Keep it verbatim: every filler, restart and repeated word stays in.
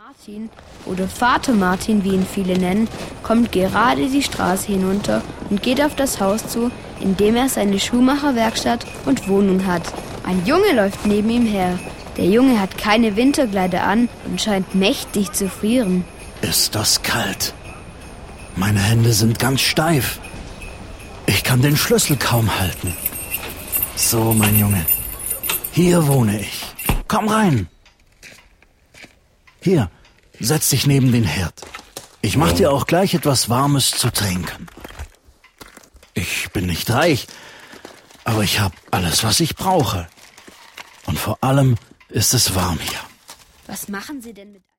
Martin, oder Vater Martin, wie ihn viele nennen, kommt gerade die Straße hinunter und geht auf das Haus zu, in dem er seine Schuhmacherwerkstatt und Wohnung hat. Ein Junge läuft neben ihm her. Der Junge hat keine Winterkleider an und scheint mächtig zu frieren. Ist das kalt? Meine Hände sind ganz steif. Ich kann den Schlüssel kaum halten. So, mein Junge, hier wohne ich. Komm rein. Hier, setz dich neben den Herd. Ich mach dir auch gleich etwas Warmes zu trinken. Ich bin nicht reich, aber ich habe alles, was ich brauche. Und vor allem ist es warm hier. Was machen Sie denn mit...